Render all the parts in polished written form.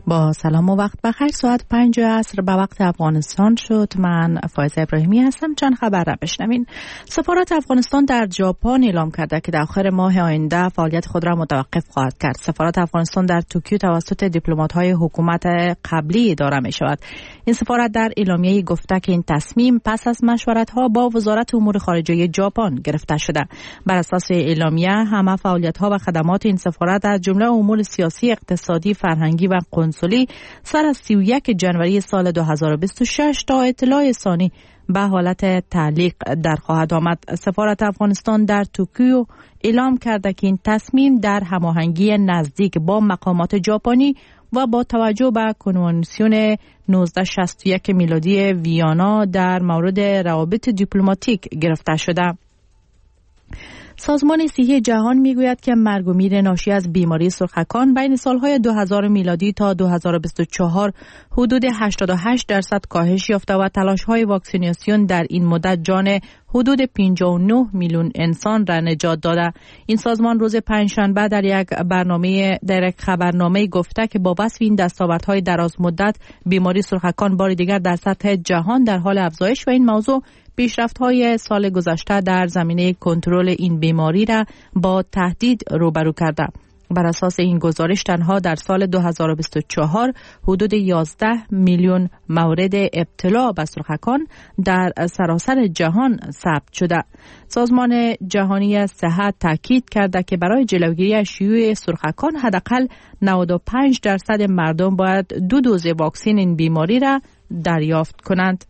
با سلام و وقت بخیر. ساعت 5 عصر به وقت افغانستان شد. من فایزه ابراهیمی هستم. چند خبر را بشنوین. سفارت افغانستان در ژاپن اعلام کرده که در آخر ماه آینده فعالیت خود را متوقف خواهد کرد. سفارت افغانستان در توکیو توسط دیپلمات‌های حکومت قبلی اداره می شود. این سفارت در اعلامیه‌ای گفته که این تصمیم پس از مشورت‌ها با وزارت امور خارجه ژاپن گرفته شده. بر اساس اعلامیه همه فعالیت‌ها و خدمات این سفارت از جمله امور سیاسی، اقتصادی، فرهنگی و کنسولی سر از 31 جنوری سال 2026 تا اطلاع ثانی به حالت تعلیق در خواهد آمد. سفارت افغانستان در توکیو اعلام کرده که این تصمیم در هماهنگی نزدیک با مقامات ژاپنی و با توجه به کنوانسیون 1961 میلادی ویانا در مورد روابط دیپلماتیک گرفته شده. سازمان صحی جهان میگوید که مرگ و میر ناشی از بیماری سرخکان بین سالهای 2000 میلادی تا 2024 حدود 88% کاهش یافته و تلاش‌های واکسیناسیون در این مدت جان حدود 59 میلیون انسان را نجات داده. این سازمان روز پنجشنبه در یک خبرنامه گفته که با وصف این دستاوردهای دراز مدت بیماری سرخکان بار دیگر در سطح جهان در حال افزایش و این موضوع پیشرفت‌های سال گذشته در زمینه کنترل این بیماری را با تهدید روبرو کرده. بر اساس این گزارش تنها در سال 2024 حدود 11 میلیون مورد ابتلا به سرخکان در سراسر جهان ثبت شده. سازمان جهانی صحت تاکید کرده که برای جلوگیری از شیوع سرخکان حداقل 95% مردم باید 2 دوز واکسن این بیماری را دریافت کنند.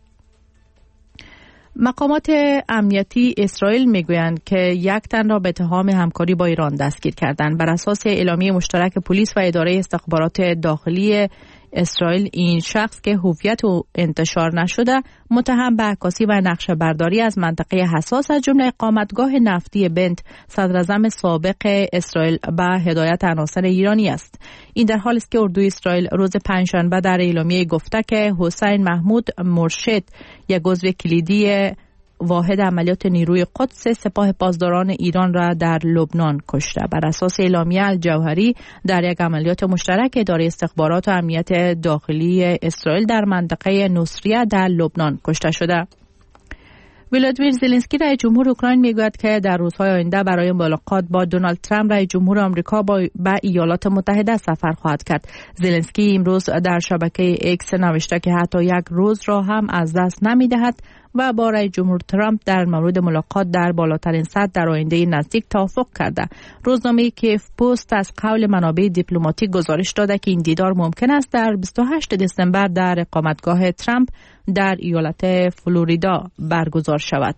مقامات امنیتی اسرائیل میگویند که یک تن را به اتهام همکاری با ایران دستگیر کردند. بر اساس اعلامیه مشترک پلیس و اداره استخبارات داخلی اسرائیل، این شخص که هویت او انتشار نشده متهم به عکاسی و نقشه برداری از منطقه حساس از جمله اقامتگاه نفتی بنت، صدراعظم سابق اسرائیل، به هدایت عناصر ایرانی است. این در حالی است که اردوی اسرائیل روز پنجشنبه در اعلامیه گفته که حسین محمود مرشد، یک عضو کلیدی واحد عملیات نیروی قدس سپاه پاسداران ایران را در لبنان کشته. بر اساس اعلامیه الجوهری در یک عملیات مشترک اداره استخبارات و امنیت داخلی اسرائیل در منطقه نصریه در لبنان کشته شده. ولادیمیر زلنسکی رئیس جمهور اوکراین میگوید که در روزهای آینده برای ملاقات با دونالد ترامپ رئیس جمهور آمریکا به ایالات متحده سفر خواهد کرد. زلنسکی امروز در شبکه ایکس نوشته که حتی یک روز را هم از دست نمی‌دهد و با رئیس جمهور ترامپ در مورد ملاقات در بالاترین سطح در آینده نزدیک توافق کرده. روزنامه کیف پست از قول منابع دیپلماتیک گزارش داده که این دیدار ممکن است در 28 دسامبر در اقامتگاه ترامپ در ایالت فلوریدا برگزار شود.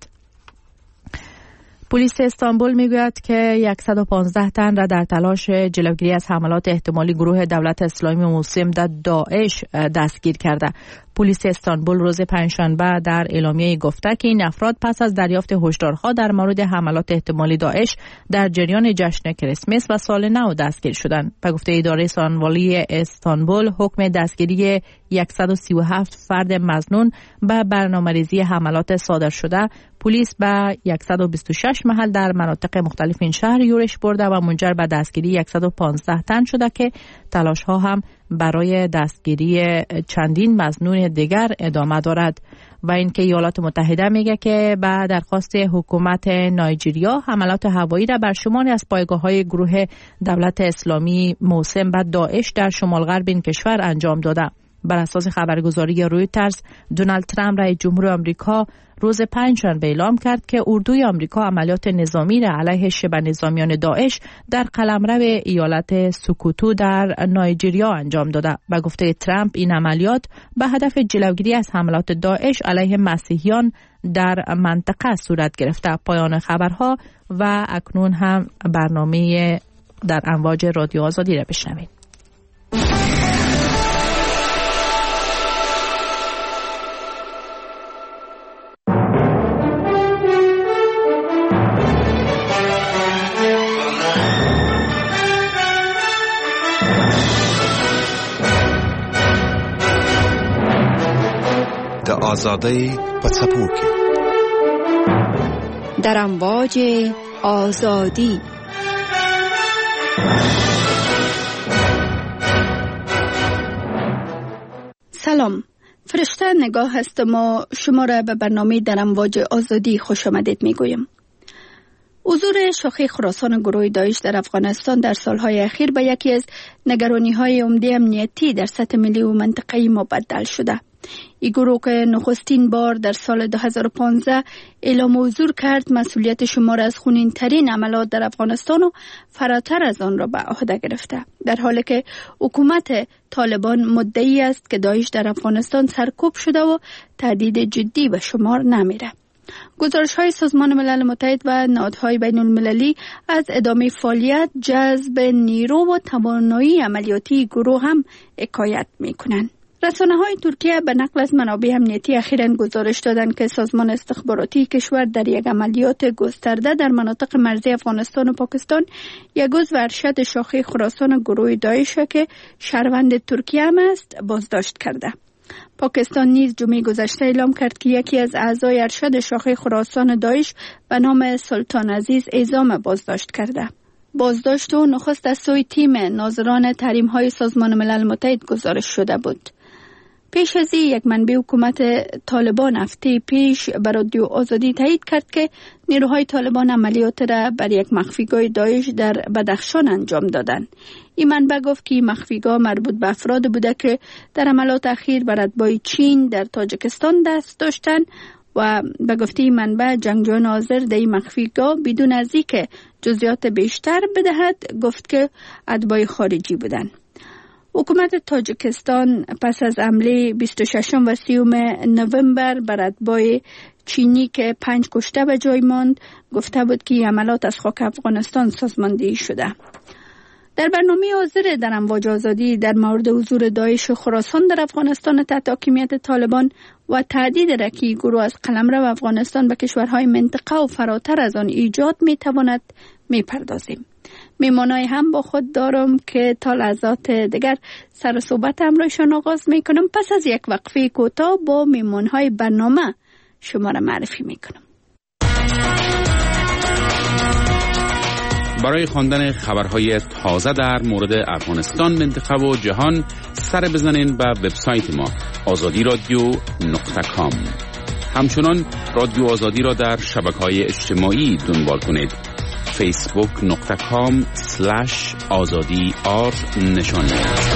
پلیس استانبول میگوید که 115 تن را در تلاش جلوگیری از حملات احتمالی گروه دولت اسلامی موسوم در داعش دستگیر کرده. پلیس استانبول روز پنجشنبه در اعلامیه گفته که این افراد پس از دریافت هشدارها در مورد حملات احتمالی داعش در جریان جشن کریسمس و سال نو دستگیر شدند. به گفته اداره سانوالی استانبول، حکم دستگیری 137 فرد مظنون به برنامه‌ریزی حملات صادر شده. پلیس به 126 محل در مناطق مختلف این شهر یورش برده و منجر به دستگیری 115 تن شده که تلاش‌ها هم برای دستگیری چندین مظنون دیگر ادامه دارد. و اینکه ایالات متحده میگه که به درخواست حکومت نایجریا حملات هوایی را بر شماری از پایگاه‌های گروه دولت اسلامی موسوم به داعش در شمال غرب این کشور انجام داده. بر اساس خبرگزاری رویترز، دونالد ترامپ رئیس جمهور آمریکا روز پنجشنبه اعلام کرد که اردوی آمریکا عملیات نظامی را علیه شبه نظامیان داعش در قلمرو ایالت سوکوتو در نایجریا انجام داده. به گفته ترامپ این عملیات به هدف جلوگیری از حملات داعش علیه مسیحیان در منطقه صورت گرفته. پایان خبرها و اکنون هم برنامه در امواج رادیو آزادی را بشنوید. آزادی په څپو کې در امواج آزادی. سلام، فرشته نگاه هستم و شما را به برنامه در امواج آزادی خوش آمدید می گویم. حضور شاخه خراسان گروه داعش در افغانستان در سالهای اخیر به یکی از نگرانی‌های عمده امنیتی در سطح ملی و منطقه‌ای مبدل شده. این گروه که نخستین بار در سال 2015 اعلام حضور کرد مسئولیت شمار از خونین‌ترین عملات در افغانستان و فراتر از آن را به عهده گرفته، در حالی که حکومت طالبان مدعی است که داعش در افغانستان سرکوب شده و تهدید جدی به شمار نمیره. گزارش‌های سازمان ملل متحد و نهادهای بین المللی از ادامه فعالیت، جذب نیرو و توانایی عملیاتی گروه هم حکایت می‌کنند. رسانه‌های ترکیه به نقل از منابع امنیتی اخیراً گزارش دادند که سازمان استخباراتی کشور در یک عملیات گسترده در مناطق مرزی افغانستان و پاکستان یک عضو ارشد شاخه خراسان گروه داعش که شهروند ترکیه هم است بازداشت کرده. پاکستان نیز جمعه گذشته اعلام کرد که یکی از اعضای ارشد شاخه خراسان داعش به نام سلطان عزیز اعزام بازداشت کرده. بازداشت و نخست از سوی تیم ناظران تحریم‌های سازمان ملل متحد گزارش شده بود. پیش از این یک منبع حکومت طالبان هفته پیش بر رادیو آزادی تایید کرد که نیروهای طالبان عملیات را بر یک مخفیگاه داعش در بدخشان انجام دادند. این منبع گفت که مخفیگاه مربوط به افراد بوده که در عملیات اخیر بر اتباع چین در تاجیکستان دست داشتند و به گفته این منبع جنگجویان حاضر در این مخفیگاه بدون از اینکه جزئیات بیشتر بدهد گفت که اتباع خارجی بودند. حکومت تاجیکستان پس از حمله 26 و 30 نوامبر بر اتباع چینی که 5 کشته به جای ماند گفته بود که عملات از خاک افغانستان سازماندهی شده. در برنامه حاضر در امواج آزادی در مورد حضور داعش خراسان در افغانستان تحت حاکمیت طالبان و تهدید را که گروه از قلمرو افغانستان به کشورهای منطقه و فراتر از آن ایجاد می‌تواند می‌پردازیم. میمانای هم با خود دارم که تا لحظات دیگر سر صحبت همراهشان آغاز میکنم. پس از یک وقفه کوتاه با میمانهای برنامه شما را معرفی میکنم. برای خواندن خبرهای تازه در مورد افغانستان، منطقه و جهان سر بزنین به وبسایت ما azadiradio.com. همچنان رادیو آزادی را در شبکه‌های اجتماعی دنبال کنید. facebook.com/azadi_r نشان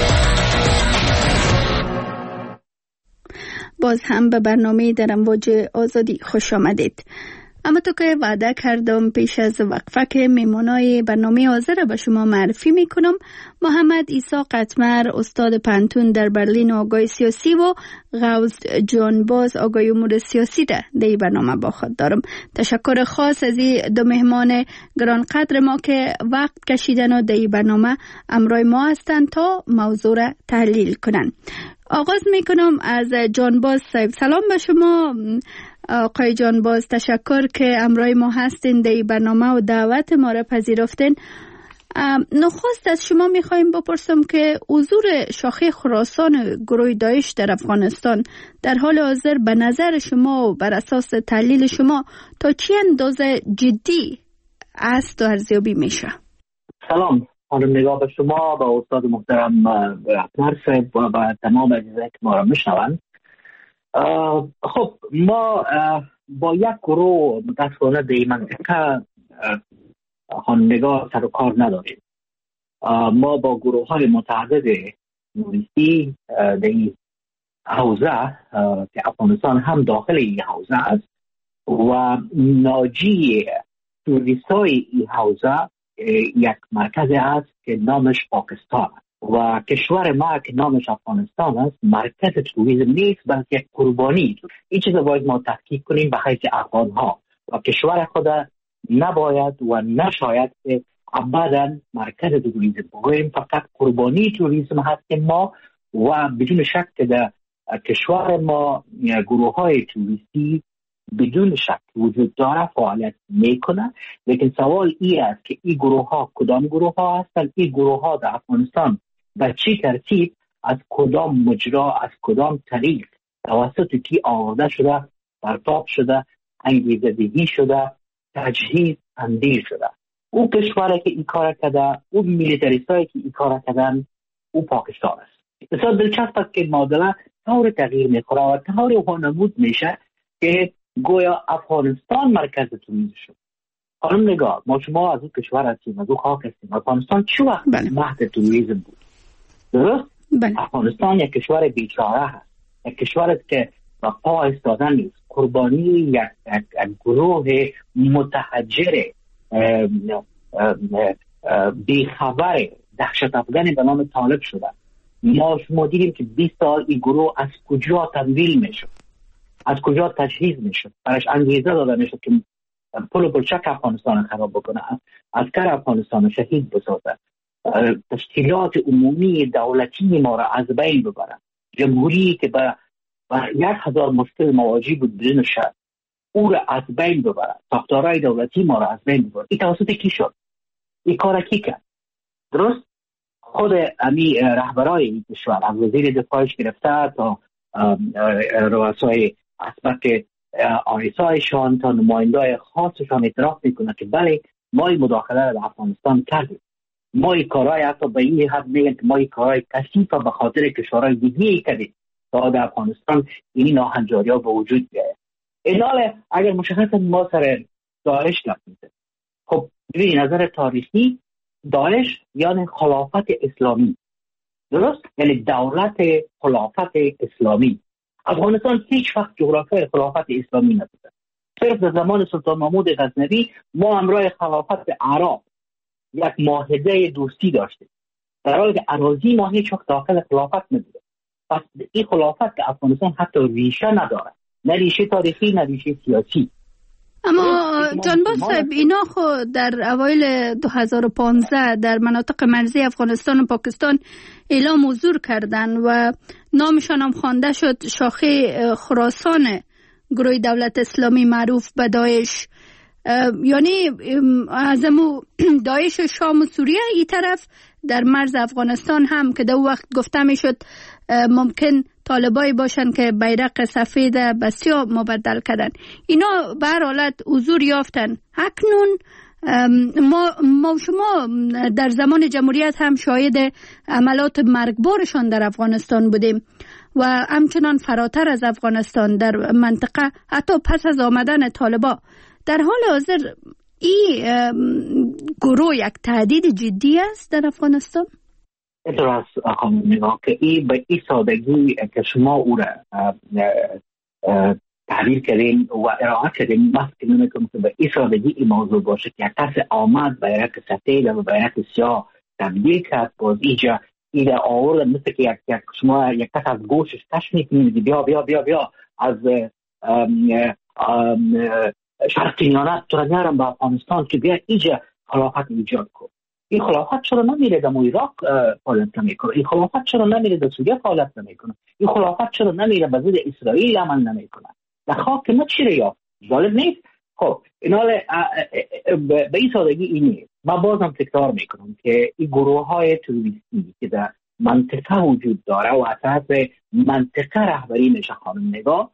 باز هم به برنامه در امواج آزادی خوش آمدید. اما تو که وعده کردم پیش از وقفه که میمونای برنامه حاضر به شما معرفی میکنم. محمد عیسی قطمر استاد پانتون در برلین آگاهی سیاسی و غوث جانباز آگاهی امور سیاسی در این برنامه با خود دارم. تشکر خاص از این دو مهمان گرانقدر ما که وقت کشیدن و در این برنامه همراه ما هستند تا موضوع را تحلیل کنند. آغاز میکنم از جانباز صاحب. سلام به شما آقای جانباز، تشکر که همراه ما هستین در برنامه و دعوت ما را پذیرفتین. نخست از شما میخوایم بپرسم که حضور شاخه خراسان گروه داعش در افغانستان در حال حاضر به نظر شما و بر اساس تحلیل شما تا چه اندازه جدی است و ارزیابی میشه؟ سلام، خانم نگاه به شما و استاد محترم قطمر صاحب و تمام عزیزانی که ما را میشنوند. خب ما با یک گروه متاسفانه در این منطقه خانم نگاه سر و کار نداریم. ما با گروه های متعدد نوریستی در این حوزه که افغانستان هم داخل این حوزه است و ناجی توریست های این حوزه یک مرکز است که نامش پاکستان است و کشور ما که نامش افغانستان است مرکز توریسم نیست بلکه یک قربانی. این چیز باید ما تحقیق کنیم به حیث افغان ها و کشور خود نباید و نشاید که ابدا مرکز توریسم بگوییم. فقط قربانی توریسم هست که ما و بدون شک که در کشور ما گروه های توریستی بدون شک وجود داره، فعالیت میکنه. لیکن سوال این است که این گروه ها کدام گروه ها هستند؟ این گروه ها در افغانستان به چی ترتیب، از کدام مجرا، از کدام طریق توسط کی آورده شده، برتاب شده، انگیزه‌دهی شده، تجهیز اندیر شده؟ او کشوری که این کار کرده، او میلیتریستایی که این کار کردن، او پاکستان است. بسیار دلچسب است که معادله طور تغییر میخوره و طور وانمود میشه که گویا افغانستان مرکز تروریسم شد. خانم نگاه، ما شما از اون کشور هستیم، از اون خاک هستیم. افغانستان چه وقت مهد تروریسم بود؟ درست؟ افغانستان یک کشور بیچاره هست، یک کشور است که با پا ایستادن نیست، قربانی یک گروه متحجر بیخبر دهشت افغانی به نام طالب شده. ما شما دیدیم که 20 سال این گروه از کجا تمویل میشد، از کجا تجهیز میشد، برش انگیزه داده میشد که پل و پلچک افغانستان خراب بکنه، عسکر افغانستان شهید بسازه، تشکیلات عمومی دولتی ما را از بین ببره، جمهوری که با 1000 مشکل مواجه بود بدون شرط او را از بین ببره، ساختارهای دولتی ما را از بین ببره. این توسط کی شد؟ این کار کی کرد؟ درست؟ خود امی رهبرای این کشور از وزیر دفاعش گرفته تا رؤسای اسبق آیسایشان تا نمایندای خاصشان اعتراف میکنه که بله ما این مداخله را در افغانستان کردیم. ما این کارهای حتی به این حد میگن که ما این کارهای کثیف به خاطر کشورهای دیگه کردیم تا در افغانستان این ناهنجاری ها به وجود بیاید. اینال اگر مشخص ما سر داعش گپ میزنیم، خب ببین نظر تاریخی داعش یعنی خلافت اسلامی، درست؟ یعنی دولت خلافت اسلامی. افغانستان هیچ وقت جغرافیای خلافت اسلامی نداشته. صرف در زمان سلطان محمود غزنوی ما همراه خلافت عرب یک معاهده دوستی داشتیم، در حالی که اراضی ما هیچ وقت داخل خلافت نبوده. پس این خلافت که افغانستان حتی ریشه نداره، نه ریشه تاریخی نه ریشه سیاسی. اما جانباز صاحب اینا خود در اوایل 2015 در مناطق مرزی افغانستان و پاکستان اعلام حضور کردند و نامشان هم خوانده شد شاخه خراسان گروه دولت اسلامی معروف به داعش. یعنی از داعش شام و سوریه ای طرف در مرز افغانستان هم که در وقت گفته می شد ممکن طالبایی باشن که بیرق سفید به سیاه مبدل کردن، اینا به هر حالت حضور یافتن. اکنون ما شما در زمان جمهوریت هم شاهد عملات مرگبارشان در افغانستان بودیم و همچنان فراتر از افغانستان در منطقه حتی پس از آمدن طالبا. در حال حاضر این گروه یک تهدید جدی است در افغانستان؟ درست خانم نگاه که این به این سادگی که شما او را تحلیل کردین و ارائه کردین، وقتی نمیکنم که به این سادگی این موضوع باشه که یک کس آمد بیرق سفید و بیرق سیاه تبدیل کرد، باز ایده آورد مثل که شما یک کس از گوشش کش میکنید بیا بیا بیا بیا از شرقیانت تو را نیارم به افغانستان که بیا ایجا خلافت ایجاد کن. این خلافت چرا نمیره در عراق فعالیت نمیکنه؟ این خلافت چرا نمیره در سوریه فعالیت نمیکنه؟ این خلافت چرا نمیره به ضد اسرائیل عمل نمیکنه؟ در خاک ما چیره یا جالب نیست؟ خب اینال به این سادگی اینه. من بازم تکرار میکنم که این گروه های تروریستی که در منطقه وجود داره و اساس منطقه رهبری میشه خانم نگاه،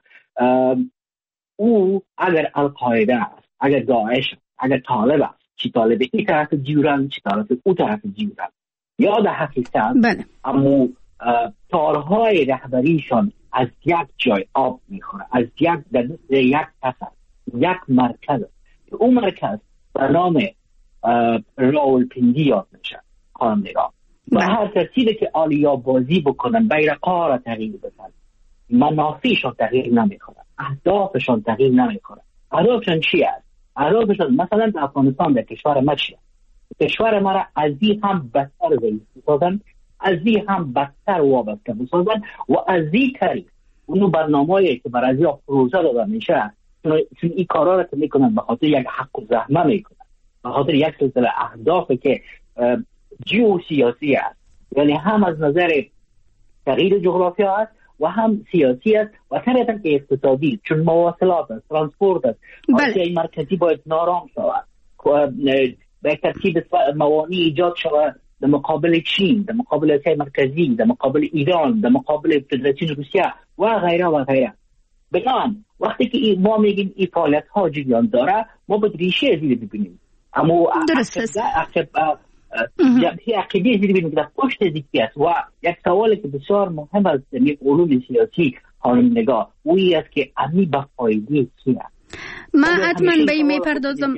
او اگر القاعده است، اگر داعش، اگر طالب است، چی طالب این طرف جیورن چی طرف او طرف جیورن یا در حقیقت اما تارهای رهبریشان از یک جای آب میخوره، از یک پسر یک مرکز. اون مرکز به نام راولپندی یاد میشه خانم نگاه. و هر ترتیبی که آلیا بازی بکنن بیرقا را تغییر بدن، منافعشان تغییر نمیکنه، اهدافشان تغییر نمیکنه. اهدافشان چی است؟ اهدافشان مثلا در افغانستان در کشور ما چیه؟ کشور ما را از این هم بدتر ضعیف بسازن، از این هم بدتر وابسته بسازن و از این طریق اونو برنامه‌ای که برای از پروژه داده میشه، چون این کارا را که میکنن به خاطر یک حق و زحمه میکنن، به خاطر یک سلسله اهدافی که جیوسیاسی است، یعنی هم از نظر تغییر جغرافیا است و هم سیاسی است و طبعاً که اقتصادی، چون مواصلات است، ترانسپورت است. آسیای مرکزی باید نارام شود، به ترتیب موانع ایجاد شود در مقابل چین، در مقابل آسیای مرکزی، در مقابل ایران، در مقابل فدراسیون روسیه و غیره و غیره. بنابراین وقتی که ما میگیم این فعالیت ها جریان داره، ما باید ریشه زیر ببینیم. اما جبهه عقیده ببینیم که در پشت دیگه است. و یک سوالی که بسیار مهم است در علوم سیاسی خانم نگاه اویی است که امی با فایده کیه. ما حتما به این میپردازم.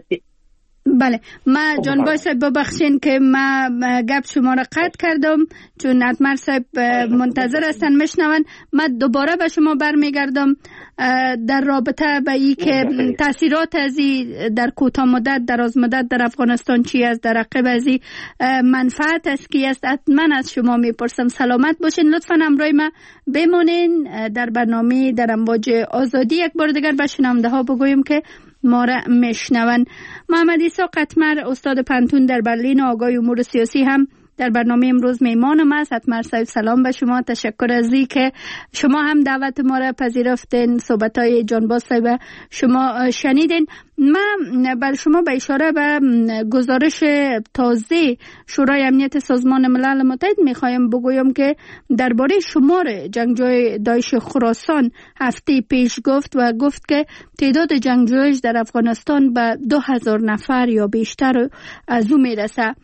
بله ما جانباز صاحب ببخشین که ما گپ شما را قطع کردم چون اتمر صاحب منتظر هستن میشنون. ما دوباره به شما برمیگردم در رابطه به این که تاثیرات از در کوتاه مدت دراز مدت در افغانستان چی است، در عقب از منفعت است کی است. حتما از شما میپرسم. سلامت باشین. لطفا همراه ما بمونین در برنامه در امواج آزادی. یک بار دیگر به شنونده ها بگویم که ما را میشنون. محمد عیسی قطمر استاد پنتون در برلین و آگاه امور سیاسی هم در برنامه امروز میمانم است. اتمر صاحب سلام به شما. تشکر از این که شما هم دعوت ما را پذیرفتین. صحبت‌های جانباز صاحب شما شنیدین. من بر شما به اشاره به گزارش تازه شورای امنیت سازمان ملل متحد میخوایم بگویم که درباره شمار جنگجوی داعش خراسان هفته پیش گفت که تعداد جنگجویش در افغانستان به 2000 نفر یا بیشتر از او میرسه.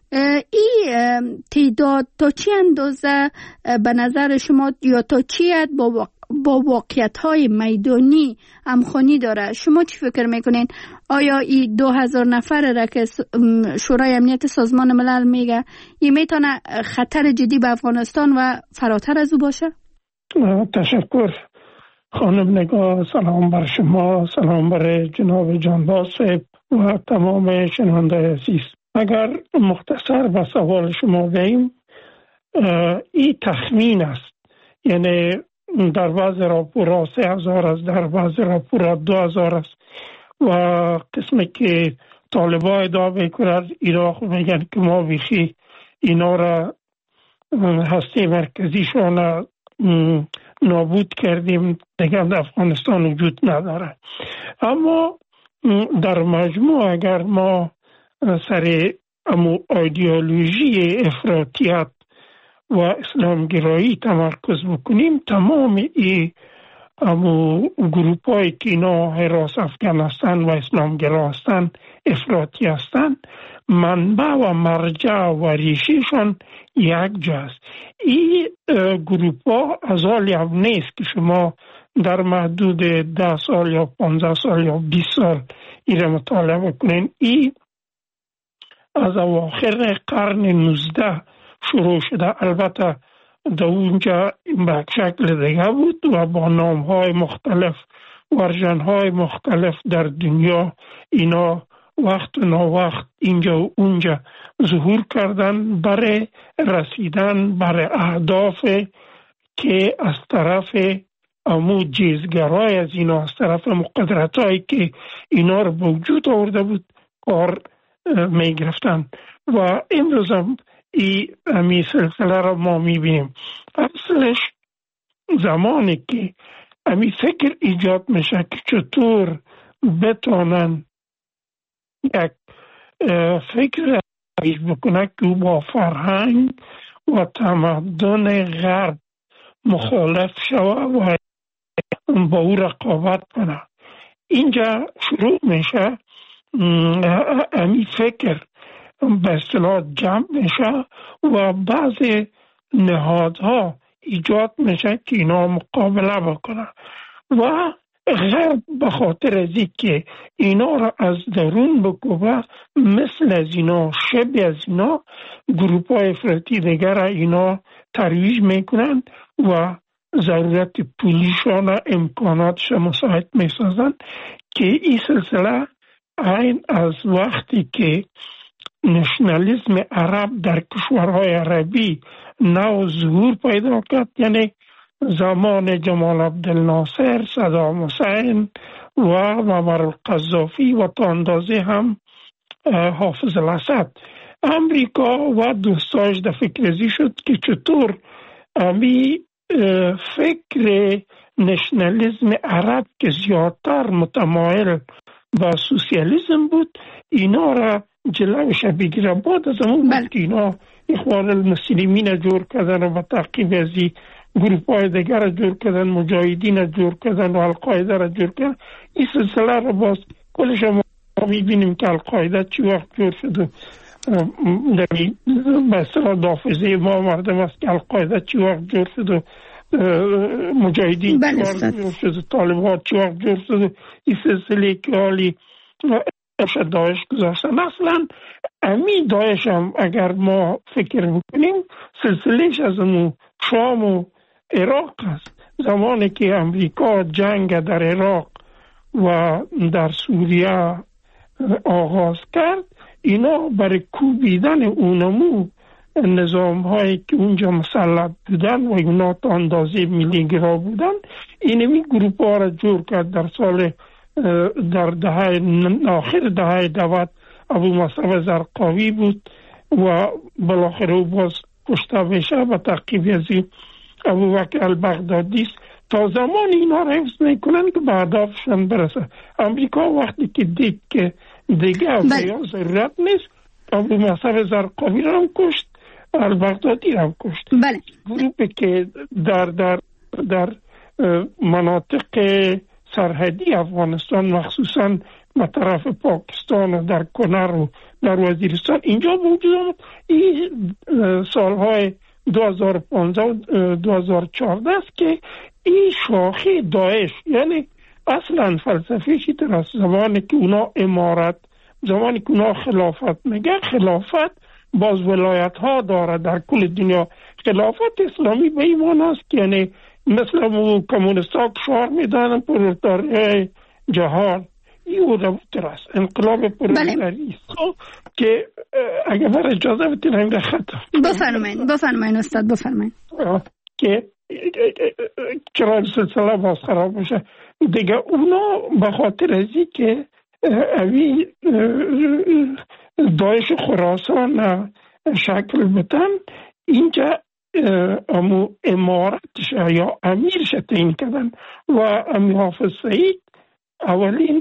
این تعداد تا چی اندازه به نظر شما یا تا چی حد با واقعیت‌های میدانی همخوانی داره؟ شما چی فکر میکنین؟ آیا این 2000 نفر را که شورای امنیت سازمان ملل میگه این میتونه خطر جدی به افغانستان و فراتر از او باشه؟ تشکر خانم نگاه. سلام بر شما، سلام بر جناب جانباز صاحب و تمام شنونده عزیز. اگر مختصر به سوال شما بگیم، این تخمین است. یعنی در بعض راپورها 3000 است، در بعض راپورها 2000 است و قسمی که طالبان ادعا میکنند عراق میگن که ما بیخی اینا را هسته مرکزیشان نابود کردیم، دیگه در افغانستان وجود نداره. اما در مجموع اگر ما سر ایدئولوژی افراطیت و اسلامگرایی تمرکز بکنیم، تمام این گروپ هایی که اینا حراس افغان هستن و اسلامگرا هستن، افراطی هستن، منبع و مرجع و ریشهشان یک جاست. این گروپ ها از حالی هم نیست که شما در محدود 10 سال یا 15 سال یا 20 سال این را مطالعه بکنین. این از اواخر قرن 19 شروع شده. البته در اونجا به شکل دیگه بود و با نام‌های مختلف، ورژن‌های مختلف در دنیا اینا وقت و ناوقت اینجا و اونجا ظهور کردن برای رسیدن برای اهداف که از طرف امو جیزگرای از اینا، از طرف مقدرتایی که اینا رو به وجود آورده بود کار می گرفتن. و امروز هم این سلسله را ما می بینیم. اصلش زمانی که امی فکر ایجاد میشه که چطور بتونن یک فکر ایج بکنه که با فرهنگ و تمدن غرب مخالف شوه و با او رقابت کنه. اینجا شروع میشه امی فکر به اصطلاح جمع میشه و بعضی نهادها ایجاد میشه که اینا مقابله بکنه و غرب به خاطر از که اینا را از درون بکوبه، مثل از اینا، شبیه از اینا گروپ های افراطی دیگر اینا ترویج میکنن و ضرورت پولیشان امکاناتش مساعد میسازن که این سلسله این از وقتی که نشنالیسم عرب در کشورهای عربی نو ظهور پیدا کرد، یعنی زمان جمال عبدالناصر، صدام حسین و معمر القذافی و تا اندازه هم حافظ الاسد، امریکا و دوستاش در فکرزی شد که چطور امی فکر نشنالیسم عرب که زیادتر متمایل با سوسیالیسم بود اینا را جلوش بگیره. بعد از اون بود که اینا اخوان المسلمین جور کردن و تعقیب ازی گروپ های دیگر را جور کردن، مجاهدین را جور کردن و القاعده را جور کردن. این سلسله را باز کلش ما میبینیم که القاعده چی وقت جور شد و به اصطلاح دافزه ما مردم است که القاعده چی وقت جور شد و مجاهدین چی وقت جور شد و طالبان چی وقت جور شد و این سلسله که حالی داعش گذاشتن. اصلا امی داعش هم اگر ما فکر بکنیم سلسلهش از اون شام و عراق است. زمانی که امریکا جنگ در عراق و در سوریه آغاز کرد، اینا برای کوبیدن اونمو نظام هایی که اونجا مسلط بودن و اونا تا اندازه میلیگرا بودن، اینمی گروپ ها را جور کرد. در سال آخر دهه 90 ابو مصعب زرقاوی بود و بالاخره او باز کشته بشه و تعقیب از ابوبکر البغدادی است. تا زمان اینا را حفظ میکنن که به هدفشان برسه. امریکا وقتی که دید که دیگه ضرورت نیست، ابو مصعب زرقاوی را هم کشت، البغدادی را هم کشت. گروپی که در مناطق سرحدی افغانستان مخصوصا به طرف پاکستان و در کنر و در وزیرستان اینجا وجود آمد. این سالهای 2015 و 2014 است که این شاخه داعش، یعنی اصلا فلسفه‌شی در از زمانی که اونا امارت، زمانی که اونا خلافت میگه، خلافت باز ولایت ها داره در کل دنیا. خلافت اسلامی به این معنی است که یعنی مثل کمونیستا شعار میدانن پرولتاریای جهان، این اولویتر است، انقلاب پرولتاری است که اگر بر اجازه بتونیم در خطا بفرمایید استاد بفرمایید که چرا سلسله باز خراب بشه دیگه. اونا به خاطر ازی که اوی داعش خراسان شکل بدن، اینجا امارتش یا امیرش تعیین کردن و امیر حافظ سعید اولین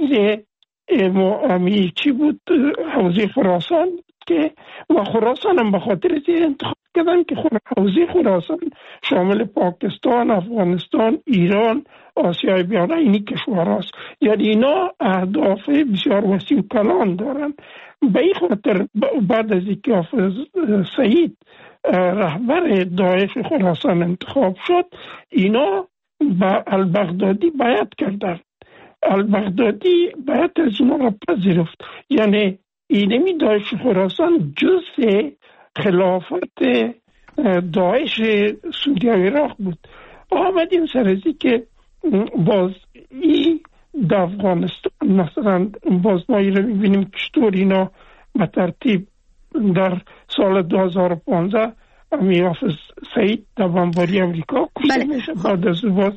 امیر چی بود؟ حوزه خراسان که و خراسان هم به خاطر از انتخاب کردن که حوزه خراسان شامل پاکستان، افغانستان، ایران، آسیای بیاره اینی کشورهاست. یعنی اینا اهداف بسیار وسیع و کلان دارن. به این خاطر بعد از اینکه حافظ سعید رهبر داعش خراسان انتخاب شد، اینا با البغدادی بیعت کردن. البغدادی بیعت از اینا را پذیرفت. یعنی اینمی داعش خراسان جزء خلافت داعش سوریه و عراق بود. آمدیم سرزی که باز این در افغانستان مثلا باز ما رو میبینیم که چطور اینا به ترتیب در سال 2015 امیر حافظ سعید در بمباری امریکا کشته میشه. بعد از باز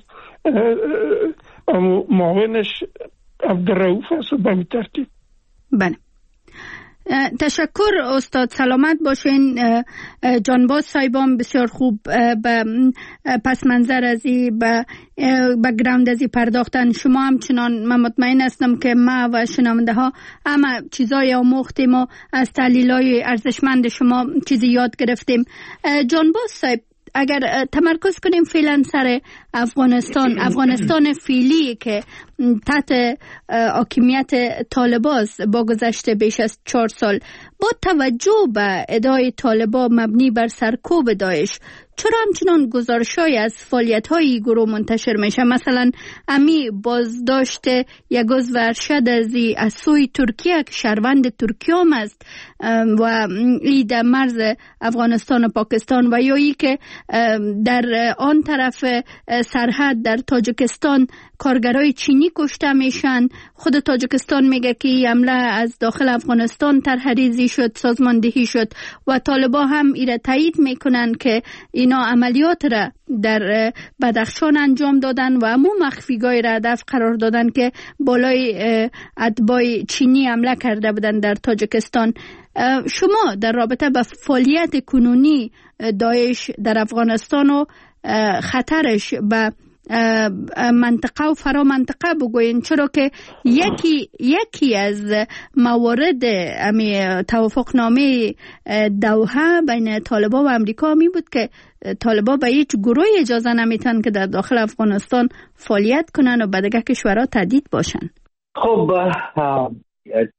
معاونش عبدالرؤوف است به این ترتیب. بله، تشکر استاد، سلامت باشین. جانباز صاحبان بسیار خوب به پس منظر ازی به بک‌گراند ازی پرداختن. شما همچنان من مطمئن هستم که ما و شنونده ها اما چیزای آموختیم و از تحلیل‌های ارزشمند شما چیزی یاد گرفتیم. جانباز صاحب، اگر تمرکز کنیم فعلا سر افغانستان فعلی که تحت حاکمیت طالباست با گذشت بیش از 4 سال، با توجه به ادعای طالبان مبنی بر سرکوب داعش، چرا همچنان گزارش‌های از فعالیت‌های گروه منتشر میشه؟ مثلا امی بازداشت یک عضو ارشد از سوی ترکیه که شهروند ترکیه هم است و ای در مرز افغانستان و پاکستان، و یا ای که در آن طرف سرحد در تاجیکستان کارگرای چینی کشته میشن. خود تاجیکستان میگه که این حمله از داخل افغانستان طرحریزی شد، سازماندهی شد و طالبان هم ایره تایید میکنن که اینا عملیات را در بدخشان انجام دادن و همون مخفیگاه را هدف قرار دادن که بالای اتباع چینی حمله کرده بودن در تاجیکستان. شما در رابطه با فعالیت کنونی داعش در افغانستان و خطرش به منطقه و فرا منطقه بگوین، چرا که یکی از موارد توافق نامه دوحه بین طالبان و امریکا می بود که طالبان به هیچ گروه اجازه نمیتن که در داخل افغانستان فعالیت کنن و به دیگر کشورها تهدید باشن. خب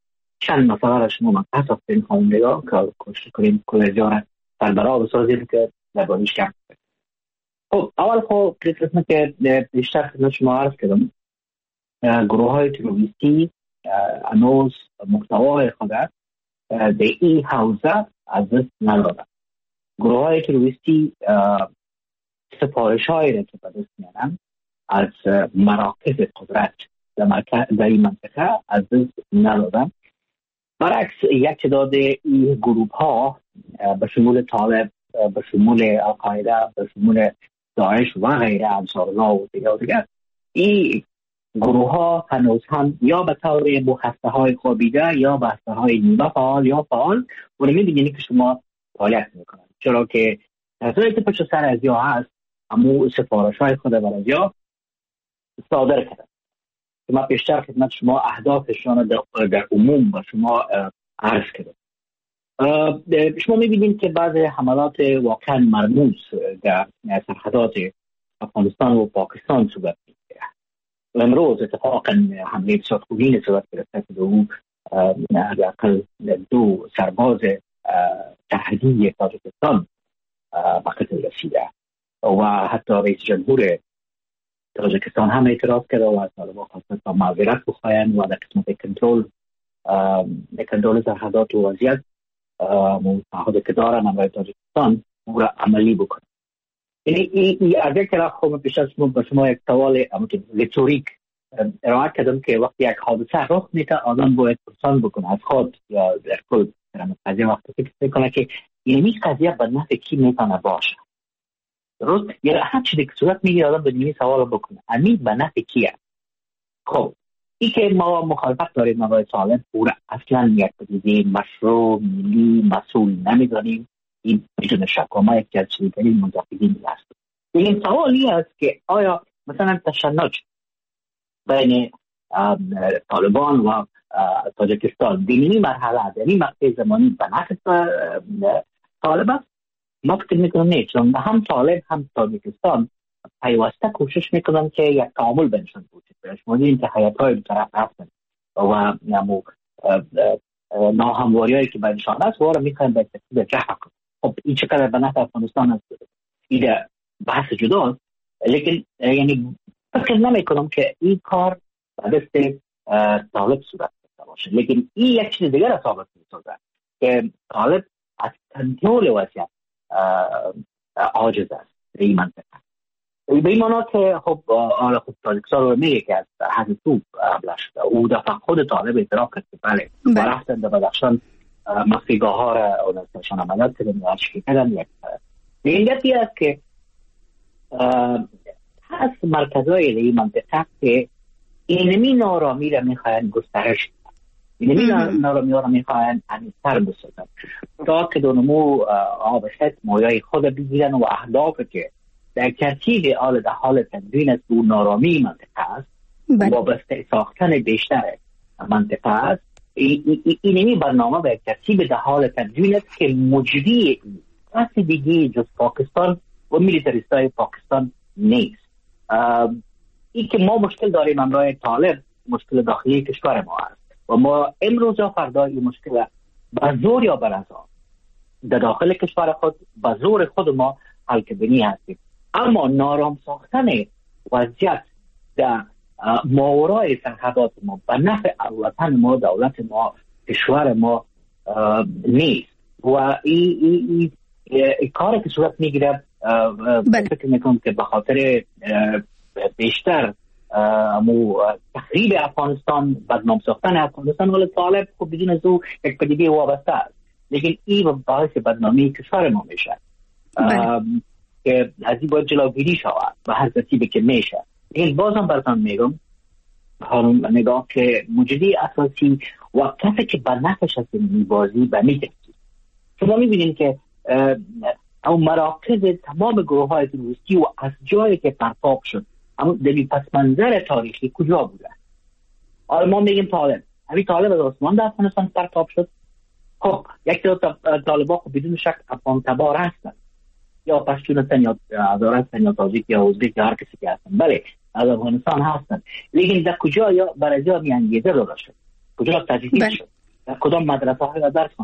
چند مسئله را شما مطرح ساختین خوانندگان که کوشش کنیم کلیجا را سربراه بسازیم که درباره‌اش کم کنیم. خب اول خب قسمتی که بیشتر خدمت شما عرض کردم، گروه های تروریستی هنوز محتوای خود در این حوزه از دست ندادند. گروه های تروریستی سفارش هایی را که به دست میارن از مراکز قدرت در این منطقه از دست ندادن. برعکس یک تعداد این گروه ها به شمول طالب، به شمول القاعده، به شمول داعش و غیره انصارالله و دیگر این گروه ها هنوز هم یا به طور هسته های خوابیده یا به هسته های نیمه فعال یا فعال و می‌بینید که شما فعالیت میکنن، چرا که تصویری که پشت سر از یا هست همون سفارش های خود بر از یا صادر کردن. ما بیشتر خدمت شما اهدافشان در عموم با شما عرض کردم. شما می‌بینید که بعض حملات واقعا مرموز در سرحدات افغانستان و پاکستان صورت می‌گیرد. امروز اتفاقا حمله سادخوگین صورت گرفته که او حداقل 2 سرباز سرحدی تاجیکستان به قتل رسیده و حتی رئیس جمهور تاجیکستان هم اعتراض کرده و از طالبان خواستن تا معذرت بخواهند و در قسمت کنترل سرحدات و وضعیت تعهد که دارن برای تاجیکستان او را عملی بکنن. یعنی این ارزه که را خود پیش از شما یک سوال رتوریک ارائه کردم که وقتی یک حادثه رخ میده آدم باید پرسان بکنه از خود یا در کل قضیه وقتی فکر کنه که این قضیه به نفع کی میتونه باشه. درست؟ یا هر چیزی که صورت میگیره آدم به این سوال بکنه امید به نفع کیه؟ خب این که ما مخالفت داریم نوای طالب او را اصلا یک پدیده مشروع ملی مسئول نمیدانیم. این بدون شک و ما یک از چیزی منتقدین هست. این سوالی است که آیا مثلا تشنج بین طالبان و تاجیکستان در این مرحله در این مقطع زمانی به نفع طالب است؟ ما فکر میکنم نه، چون هم طالب هم تاجیکستان پیوسته کوشش میکنن که یک تعامل بینشون وجود باشه. ما دیدیم که حیات‌های دو طرف هستن و ناهمواری‌هایی که بینشان هست و را میخواین به ترتیب جهت کنن. خب این چقدر به نفع افغانستان است این بحث جداست، لیکن یعنی فکر نمیکنم که این کار به دست طالب صورت گرفته باشه. لیکن این یک چیز دیگر را ثابت می‌سازه که طالب از کنترل وضعیت عاجز است در این منطقه. به این معنی که خب تاجیکستان رو میگه که از حد توپ حمله شده. او دفعه خود طالب اعتراف کرد که بله و رفتن در بدخشان مخفیگاه ها را اونستشان عملیات کردن و اشکی کردن. یک علتی است که هست مرکزهای در این منطقه که اینمی نارامی را میخواهند گسترش کنند، اینمی نارامی را میخواهند عمیق‌تر بسازند تا که دونمو آبشت مایای خود بگیرن و اهداف که در ترتیب حال تدوین از اون نارامی منطقه است وابسته ساختن بیشتر منطقه است. اینمی برنامه به ترتیب در حال تدوین است که مجری کسی دیگه جز پاکستان و میلیتریستای پاکستان نیست. این که ما مشکل داریم امرای طالب مشکل داخلی کشور ما است و ما امروز یا فردا این مشکل به زور یا برازا در داخل کشور خود به زور خود ما حل کردنی هستیم. اما نارام ساختن وضعیت در ماورای سرحدات ما به نفع وطن ما، دولت ما، کشور ما نیست و این کاری که صورت میگیره فکر میکنم که به خاطر بیشتر تخریب افغانستان، بدنام ساختن افغانستان، ولی طالب خب بدون از او یک پدیده وابسته است، لیکن این باعث بدنامی کشور ما میشه که از این باید جلوگیری شود به هر ترتیبی که میشه. لیکن بازم براتون میگم خانم نگاه که موجودی اساسی و کسی که به نفعش از این بازی به میترسید. شما میبینید که اون مراکز تمام گروه های تروریستی و از جایی که پرتاب شد اما دلیل پس منظر تاریخی کجا بوده؟ حالا ما میگیم طالب، همین طالب از آسمان در افغانستان پرتاب شد. خب یک طالبا خب بدون شک افغان تبار هستن، یا پشتون هستن یا هزار هستن یا تاجیک یا ازبک یا هر کسی که هستن، بله از افغانستان هستن، لیکن در کجا یا برای جا میانگیزه داده شد، کجا تجدید شد. کدام مدرسه های درس